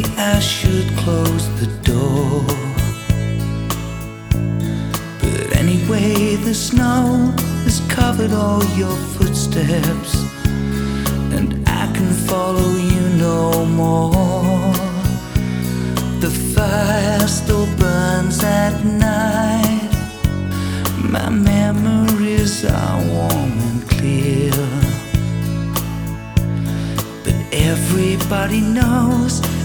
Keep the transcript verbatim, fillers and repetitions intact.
I should close the door. But anyway, the snow has covered all your footsteps, and I can follow you no more. The fire still burns at night. My memories are warm and clear. But everybody knows